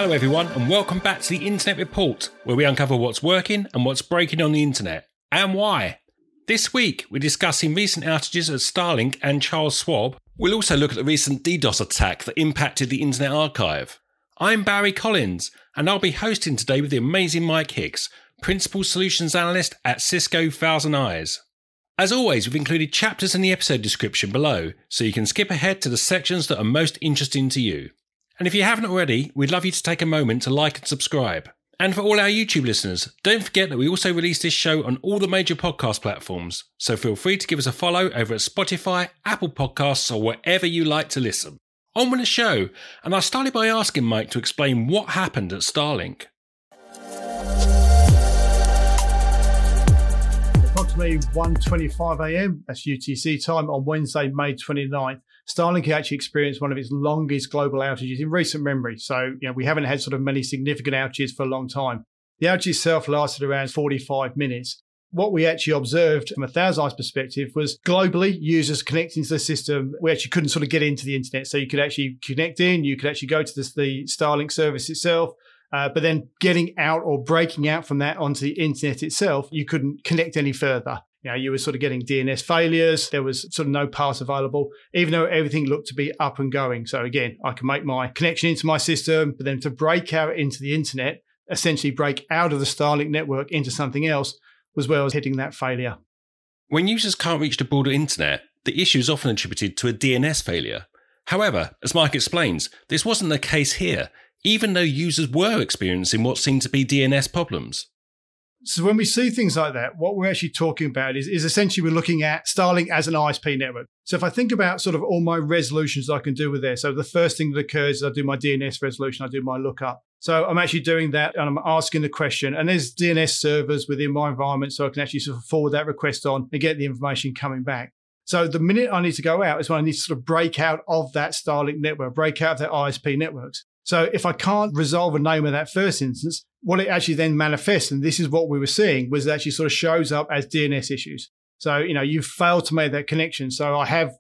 Hello everyone and welcome back to the Internet Report, where we uncover what's working and what's breaking on the internet, and why. This week we're discussing recent outages at Starlink and Charles Schwab. We'll also look at the recent DDoS attack that impacted the Internet Archive. I'm Barry Collins and I'll be hosting today with the amazing Mike Hicks, Principal Solutions Analyst at Cisco Thousand Eyes. As always, we've included chapters in the episode description below, so you can skip ahead to the sections that are most interesting to you. And if you haven't already, we'd love you to take a moment to like and subscribe. And for all our YouTube listeners, don't forget that we also release this show on all the major podcast platforms, so feel free to give us a follow over at Spotify, Apple Podcasts, or wherever you like to listen. On with the show, and I started by asking Mike to explain what happened at Starlink. Approximately 1:25 a.m, that's UTC time, on Wednesday, May 29th, Starlink actually experienced one of its longest global outages in recent memory. So, we haven't had sort of many significant outages for a long time. The outage itself lasted around 45 minutes. What we actually observed from a Thousand Eyes perspective was globally users connecting to the system. We actually couldn't sort of get into the internet. So you could actually connect in, you could actually go to the Starlink service itself. But then getting out or breaking out from that onto the internet itself, you couldn't connect any further. You were sort of getting DNS failures. There was sort of no pass available, even though everything looked to be up and going. So again, I can make my connection into my system, but then to break out into the internet, essentially break out of the Starlink network into something else, was where I was hitting that failure. When users can't reach the broader internet, the issue is often attributed to a DNS failure. However, as Mike explains, this wasn't the case here, even though users were experiencing what seemed to be DNS problems. So when we see things like that, what we're actually talking about is essentially we're looking at Starlink as an ISP network. So if I think about sort of all my resolutions I can do with there, so the first thing that occurs is I do my DNS resolution, I do my lookup. So I'm actually doing that and I'm asking the question, and there's DNS servers within my environment, so I can actually sort of forward that request on and get the information coming back. So the minute I need to go out is when I need to sort of break out of that Starlink network, break out of that ISP networks. So if I can't resolve a name of that first instance, what it actually then manifests, and this is what we were seeing, was it actually sort of shows up as DNS issues. So, you've failed to make that connection. So I have,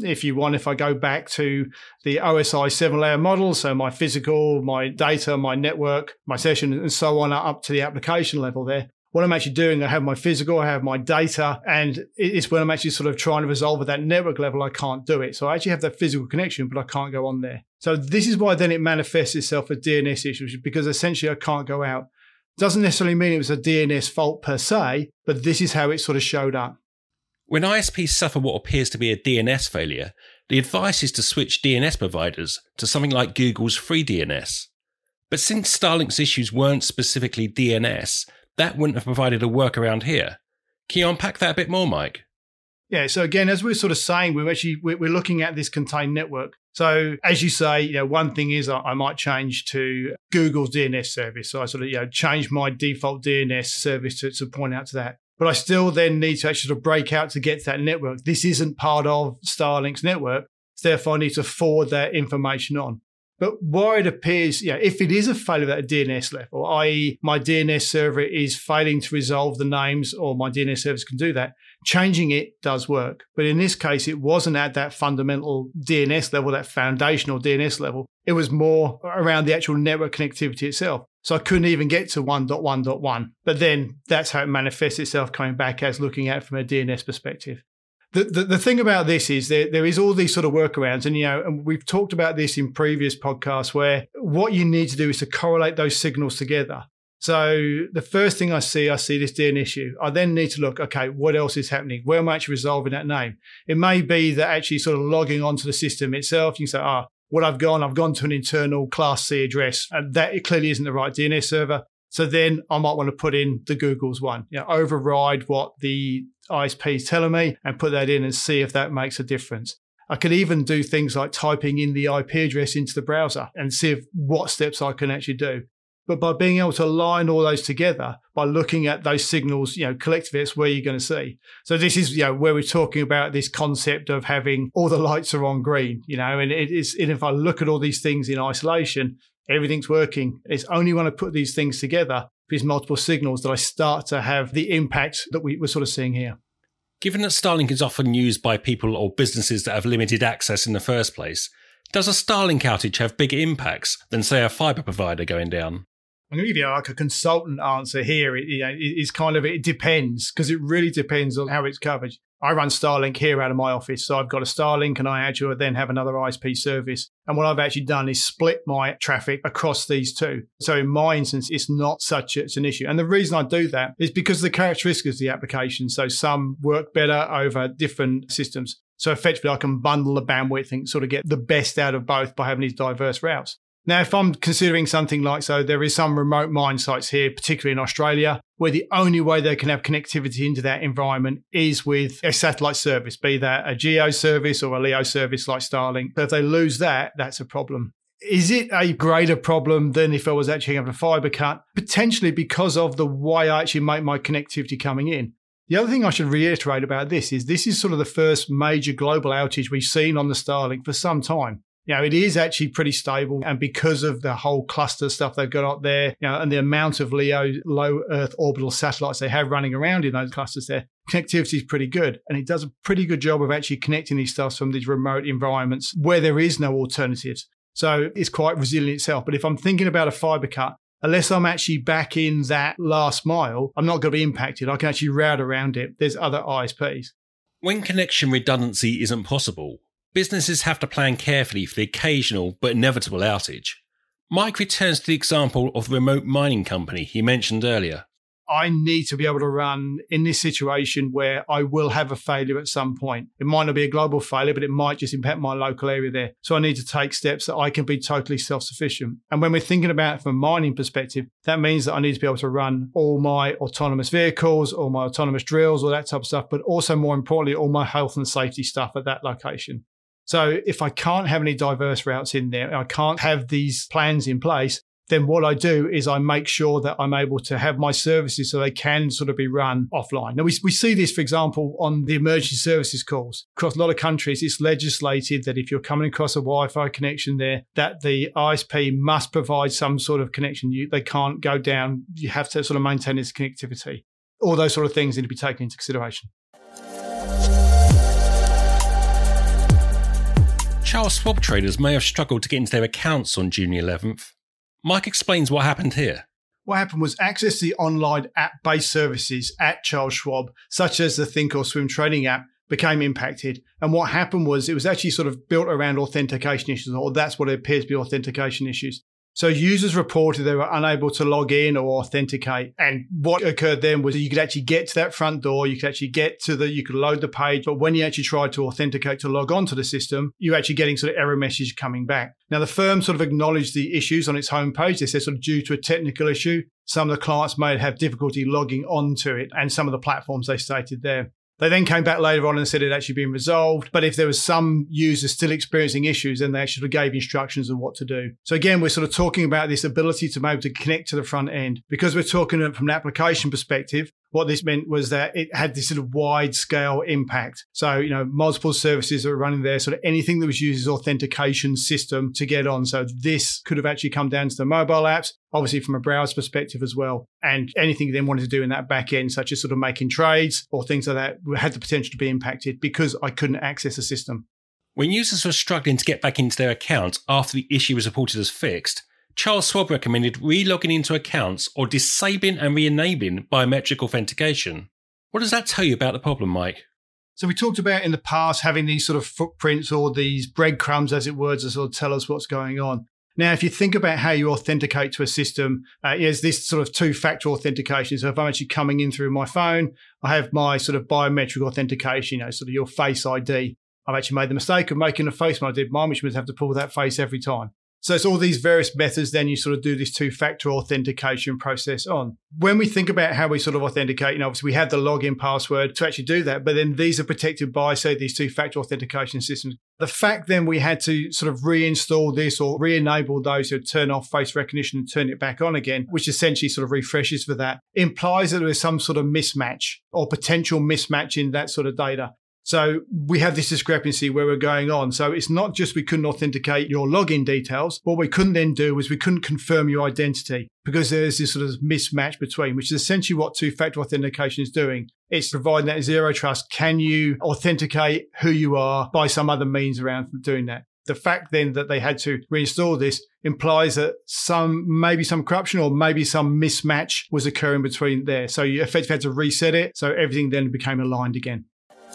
if I go back to the OSI 7-layer model, so my physical, my data, my network, my session, and so on, up to the application level there. What I'm actually doing, I have my physical, I have my data, and it's when I'm actually sort of trying to resolve at that network level, I can't do it. So I actually have that physical connection, but I can't go on there. So this is why then it manifests itself as DNS issues, because essentially I can't go out. Doesn't necessarily mean it was a DNS fault per se, but this is how it sort of showed up. When ISPs suffer what appears to be a DNS failure, the advice is to switch DNS providers to something like Google's FreeDNS. But since Starlink's issues weren't specifically DNS, that wouldn't have provided a workaround here. Can you unpack that a bit more, Mike? Yeah, so again, as we're sort of saying, we're looking at this contained network. So as you say, one thing is I might change to Google's DNS service. So I sort of change my default DNS service to point out to that. But I still then need to actually sort of break out to get to that network. This isn't part of Starlink's network. So therefore, I need to forward that information on. But where it appears, if it is a failure at a DNS level, i.e. my DNS server is failing to resolve the names, or my DNS service can do that, changing it does work. But in this case, it wasn't at that fundamental DNS level, that foundational DNS level. It was more around the actual network connectivity itself. So I couldn't even get to 1.1.1. But then that's how it manifests itself coming back as looking at it from a DNS perspective. The thing about this is there is all these sort of workarounds, and we've talked about this in previous podcasts, where what you need to do is to correlate those signals together. So the first thing I see this DNS issue. I then need to look, okay, what else is happening? Where am I actually resolving that name? It may be that actually sort of logging onto the system itself, you can say, what I've gone to an internal Class C address, and that it clearly isn't the right DNS server. So then I might want to put in the Google's one, override what the ISP is telling me and put that in and see if that makes a difference. I could even do things like typing in the IP address into the browser and see what steps I can actually do. But by being able to align all those together, by looking at those signals, collectively, it's where you're going to see. So this is, where we're talking about this concept of having all the lights are on green, and it is, and if I look at all these things in isolation, everything's working. It's only when I put these things together, these multiple signals, that I start to have the impact that we're sort of seeing here. Given that Starlink is often used by people or businesses that have limited access in the first place, Does a Starlink outage have bigger impacts than, say, a fibre provider going down? I'm going to give you like a consultant answer here. It depends, because it really depends on how it's covered. I run Starlink here out of my office. So I've got a Starlink and I actually then have another ISP service. And what I've actually done is split my traffic across these two. So in my instance, it's not such an issue. And the reason I do that is because of the characteristics of the application. So some work better over different systems. So effectively, I can bundle the bandwidth and sort of get the best out of both by having these diverse routes. Now, if I'm considering something like, so there is some remote mine sites here, particularly in Australia, where the only way they can have connectivity into that environment is with a satellite service, be that a GEO service or a LEO service like Starlink. But if they lose that, that's a problem. Is it a greater problem than if I was actually having a fibre cut? Potentially, because of the way I actually make my connectivity coming in. The other thing I should reiterate about this is sort of the first major global outage we've seen on the Starlink for some time. It is actually pretty stable, and because of the whole cluster stuff they've got up there, and the amount of LEO low Earth orbital satellites they have running around in those clusters there, connectivity is pretty good. And it does a pretty good job of actually connecting these stuff from these remote environments where there is no alternatives. So it's quite resilient itself. But if I'm thinking about a fibre cut, unless I'm actually back in that last mile, I'm not going to be impacted. I can actually route around it. There's other ISPs. When connection redundancy isn't possible, businesses have to plan carefully for the occasional but inevitable outage. Mike returns to the example of the remote mining company he mentioned earlier. I need to be able to run in this situation where I will have a failure at some point. It might not be a global failure, but it might just impact my local area there. So I need to take steps that I can be totally self-sufficient. And when we're thinking about it from a mining perspective, that means that I need to be able to run all my autonomous vehicles, all my autonomous drills, all that type of stuff, but also more importantly, all my health and safety stuff at that location. So if I can't have any diverse routes in there, I can't have these plans in place, then what I do is I make sure that I'm able to have my services so they can sort of be run offline. Now, we see this, for example, on the emergency services calls. Across a lot of countries, it's legislated that if you're coming across a Wi-Fi connection there, that the ISP must provide some sort of connection. They can't go down. You have to sort of maintain this connectivity. All those sort of things need to be taken into consideration. Charles Schwab traders may have struggled to get into their accounts on June 11th. Mike explains what happened here. What happened was access to the online app-based services at Charles Schwab, such as the Thinkorswim trading app, became impacted. And what happened was it was actually sort of built around authentication issues, or that's what it appears to be, authentication issues. So users reported they were unable to log in or authenticate. And what occurred then was you could actually get to that front door, you could load the page, but when you actually tried to authenticate to log on to the system, you're actually getting sort of error message coming back. Now, the firm sort of acknowledged the issues on its homepage. They said sort of due to a technical issue, some of the clients may have difficulty logging onto it, and some of the platforms they stated there. They then came back later on and said it had actually been resolved. But if there was some users still experiencing issues, then they actually gave instructions on what to do. So again, we're sort of talking about this ability to be able to connect to the front end. Because we're talking from an application perspective, what this meant was that it had this sort of wide scale impact. So, multiple services are running there. Sort of anything that was used as authentication system to get on. So this could have actually come down to the mobile apps, obviously from a browser perspective as well. And anything they wanted to do in that back end, such as sort of making trades or things like that, had the potential to be impacted because I couldn't access the system. When users were struggling to get back into their accounts after the issue was reported as fixed, Charles Schwab recommended re-logging into accounts or disabling and re-enabling biometric authentication. What does that tell you about the problem, Mike? So we talked about in the past having these sort of footprints or these breadcrumbs, as it were, to sort of tell us what's going on. Now, if you think about how you authenticate to a system, there's this sort of two-factor authentication. So if I'm actually coming in through my phone, I have my sort of biometric authentication, sort of your Face ID. I've actually made the mistake of making a face when I did mine, which means I have to pull that face every time. So it's all these various methods, then you sort of do this two-factor authentication process on. When we think about how we sort of authenticate, obviously we have the login password to actually do that, but then these are protected by, say, these two-factor authentication systems. The fact then we had to sort of reinstall this or re-enable those who turn off face recognition and turn it back on again, which essentially sort of refreshes for that, implies that there is some sort of mismatch or potential mismatch in that sort of data. So we have this discrepancy where we're going on. So it's not just we couldn't authenticate your login details. What we couldn't then do was we couldn't confirm your identity because there's this sort of mismatch between, which is essentially what two-factor authentication is doing. It's providing that zero trust. Can you authenticate who you are by some other means around doing that? The fact then that they had to reinstall this implies that maybe some corruption or maybe some mismatch was occurring between there. So you effectively had to reset it. So everything then became aligned again.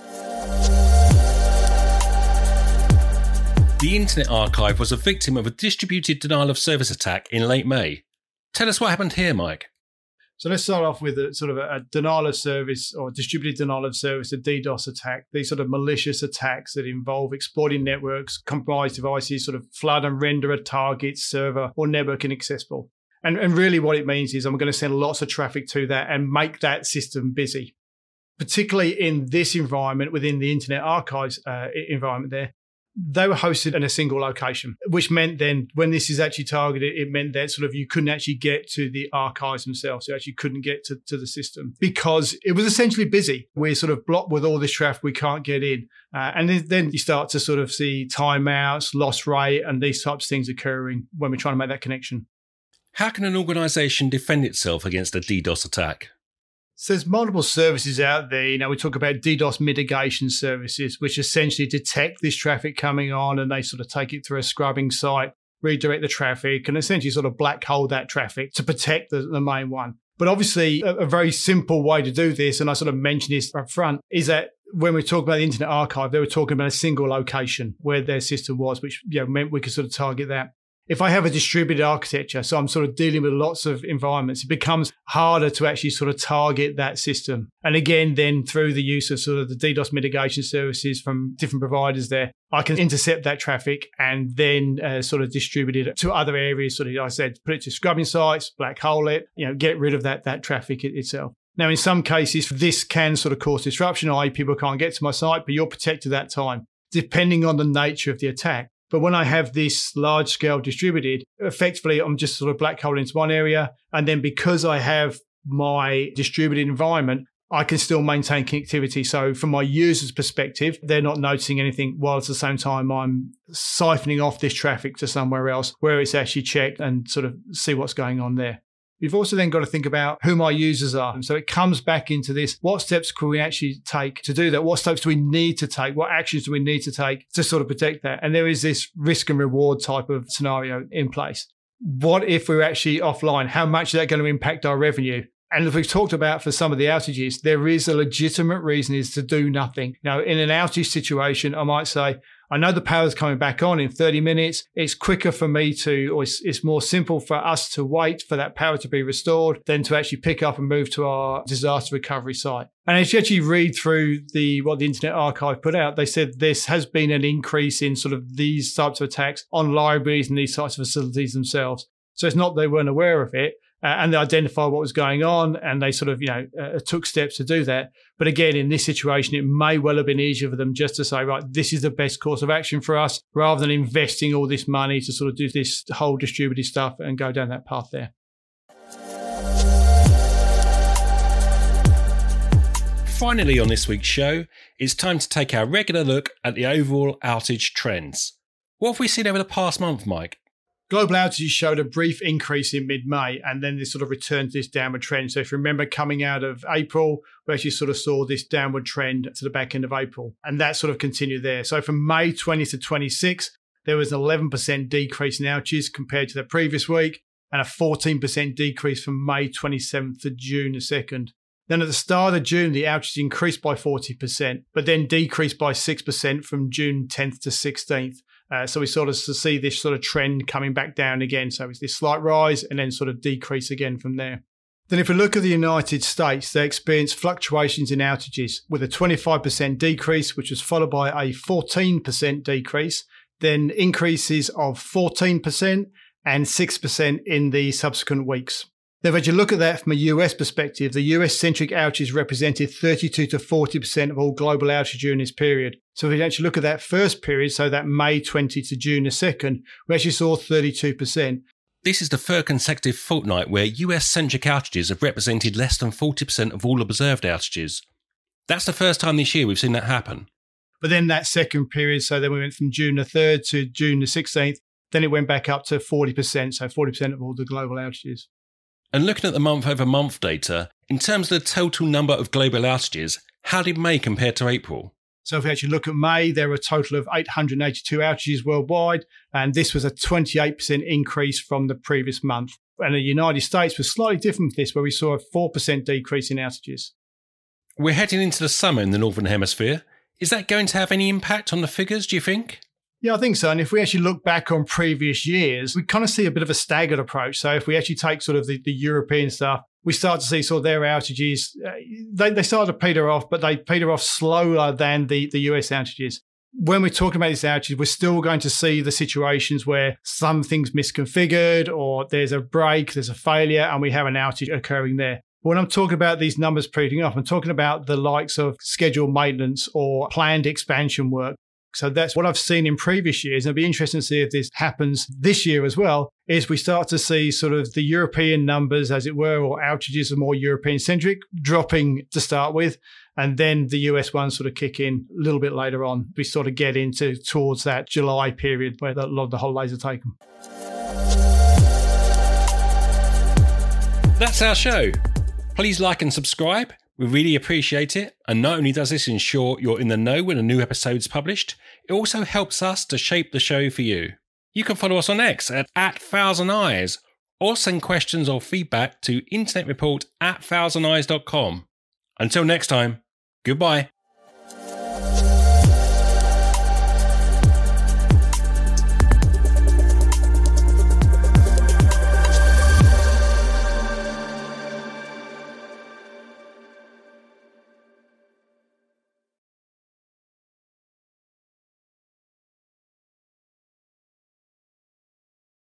The Internet Archive was a victim of a distributed denial of service attack in late May. Tell us what happened here, Mike. So let's start off with a denial of service or distributed denial of service, a DDoS attack. These sort of malicious attacks that involve exploiting networks, compromised devices, sort of flood and render a target, server, or network inaccessible. And really what it means is I'm going to send lots of traffic to that and make that system busy. Particularly in this environment, within the Internet Archives environment there, they were hosted in a single location, which meant then when this is actually targeted, it meant that sort of you couldn't actually get to the archives themselves. You actually couldn't get to the system because it was essentially busy. We're sort of blocked with all this traffic. We can't get in. And then you start to sort of see timeouts, loss rate, and these types of things occurring when we're trying to make that connection. How can an organisation defend itself against a DDoS attack? So there's multiple services out there. We talk about DDoS mitigation services, which essentially detect this traffic coming on and they sort of take it through a scrubbing site, redirect the traffic and essentially sort of black hole that traffic to protect the main one. But obviously a very simple way to do this, and I sort of mentioned this up front, is that when we talk about the Internet Archive, they were talking about a single location where their system was, which meant we could sort of target that. If I have a distributed architecture, so I'm sort of dealing with lots of environments, it becomes harder to actually sort of target that system. And again, then through the use of sort of the DDoS mitigation services from different providers there, I can intercept that traffic and then sort of distribute it to other areas. Sort of, like I said, put it to scrubbing sites, black hole it, get rid of that traffic itself. Now, in some cases, this can sort of cause disruption, i.e. people can't get to my site, but you're protected that time, depending on the nature of the attack. But when I have this large scale distributed, effectively, I'm just sort of black hole into one area. And then because I have my distributed environment, I can still maintain connectivity. So from my user's perspective, they're not noticing anything while at the same time I'm siphoning off this traffic to somewhere else where it's actually checked and sort of see what's going on there. We've also then got to think about who my users are. And so it comes back into this. What steps can we actually take to do that? What steps do we need to take? What actions do we need to take to sort of protect that? And there is this risk and reward type of scenario in place. What if we're actually offline? How much is that going to impact our revenue? And as we've talked about for some of the outages, there is a legitimate reason is to do nothing. Now, in an outage situation, I might say, I know the power's coming back on in 30 minutes. It's quicker for me it's more simple for us to wait for that power to be restored than to actually pick up and move to our disaster recovery site. And if you actually read through what the Internet Archive put out, they said this has been an increase in sort of these types of attacks on libraries and these types of facilities themselves. So it's not they weren't aware of it. And they identified what was going on and they sort of, took steps to do that. But again, in this situation, it may well have been easier for them just to say, right, this is the best course of action for us rather than investing all this money to sort of do this whole distributed stuff and go down that path there. Finally, on this week's show, it's time to take our regular look at the overall outage trends. What have we seen over the past month, Mike? Global outages showed a brief increase in mid-May and then they sort of returned to this downward trend. So if you remember coming out of April, we actually sort of saw this downward trend to the back end of April and that sort of continued there. So from May 20 to 26, there was an 11% decrease in outages compared to the previous week and a 14% decrease from May 27th to June the 2nd. Then at the start of June, the outages increased by 40%, but then decreased by 6% from June 10th to 16th. So we sort of see this sort of trend coming back down again. So it's this slight rise and then sort of decrease again from there. Then if we look at the United States, they experienced fluctuations in outages with a 25% decrease, which was followed by a 14% decrease, then increases of 14% and 6% in the subsequent weeks. Now, if you look at that from a US perspective, the US-centric outages represented 32 to 40% of all global outages during this period. So if you actually look at that first period, so that May 20 to June the 2nd, we actually saw 32%. This is the third consecutive fortnight where US-centric outages have represented less than 40% of all observed outages. That's the first time this year we've seen that happen. But then that second period, so then we went from June the 3rd to June the 16th, then it went back up to 40%, so 40% of all the global outages. And looking at the month-over-month data, in terms of the total number of global outages, how did May compare to April? So if we actually look at May, there were a total of 882 outages worldwide, and this was a 28% increase from the previous month. And the United States was slightly different with this, where we saw a 4% decrease in outages. We're heading into the summer in the Northern Hemisphere. Is that going to have any impact on the figures, do you think? Yeah, I think so. And if we actually look back on previous years, we kind of see a bit of a staggered approach. So if we actually take sort of the European stuff, we start to see sort of their outages. They started to peter off, but they peter off slower than the US outages. When we're talking about these outages, we're still going to see the situations where something's misconfigured or there's a break, there's a failure, and we have an outage occurring there. When I'm talking about these numbers petering off, I'm talking about the likes of scheduled maintenance or planned expansion work. So that's what I've seen in previous years. And it'll be interesting to see if this happens this year as well, is we start to see sort of the European numbers, as it were, or outages are more European-centric, dropping to start with. And then the US ones sort of kick in a little bit later on. We sort of get into towards that July period where a lot of the holidays are taken. That's our show. Please like and subscribe. We really appreciate it. And not only does this ensure you're in the know when a new episode's published, it also helps us to shape the show for you. You can follow us on X at @thousandeyes or send questions or feedback to internetreport@thousandeyes.com. Until next time, goodbye.